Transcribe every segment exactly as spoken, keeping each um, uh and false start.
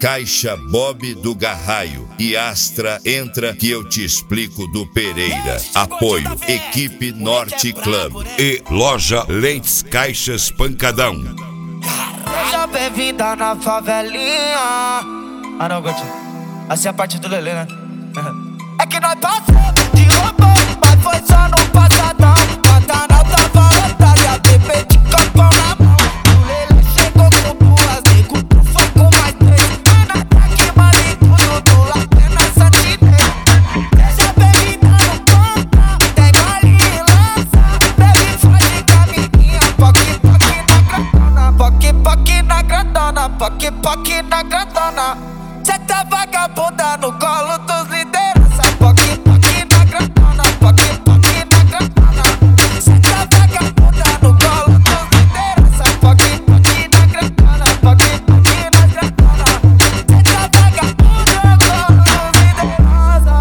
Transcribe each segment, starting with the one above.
Caixa Bob do Garraio e Astra entra que eu te explico do Pereira. Apoio Equipe Norte Club e Loja Lentes Caixas Pancadão. Seja bem-vinda na favelinha. Ah não, Gotinho, assim é a parte do Lelê, né? É que nós passamos de roubão, mas foi só no passadão. Pantanal tava lotado e a bebê de copão na mão. O Lelê chegou com duas, nego, tu foi com mais três. Vai na traque, maluco, do Latena Santinês. Seja bem-vinda no ponta, tem gole e lança. Bebe faz de camininha, poque, poque na grandona. Poque, poque na grandona, poque, poque na grandona. Cê tá vagabunda no colo dos liderança. Poque, poque na grandona, poque, poque na grandona. Cê tá vagabunda no colo dos liderança. Poque, poque na grandona, poque, poque na grandona. Cê tá vagabunda no colo dos liderança.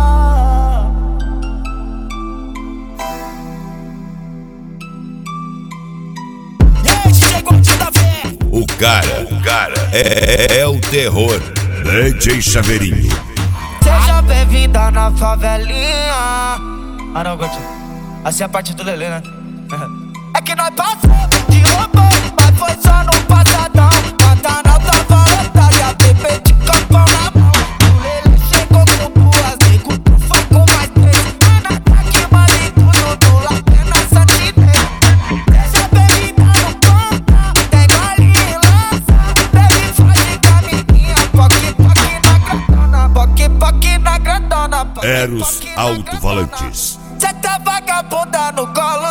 E aí, chegou de da fé. O cara, o cara é, é, é o terror. D J Chaveirinho. Seja bem-vinda na favelinha. Ah não, Gotinho, assim é a parte do Lelê, né? É que nós passamos de roubão, mas foi só no passadão. Pantanal tava lotado e a bebê de copão na mão. O Lelê chegou com duas, nego, tu foi com mais três. Vai na traque, maluco, do Latena Santinês. Seja bem-vinda no ponta, tem gole e lança. Bebe faz de camininha, poque, poque na grandona. Poque, poque na grandona, poque, Eros poque na Alto-Falantes. Cê tá vagabunda no colo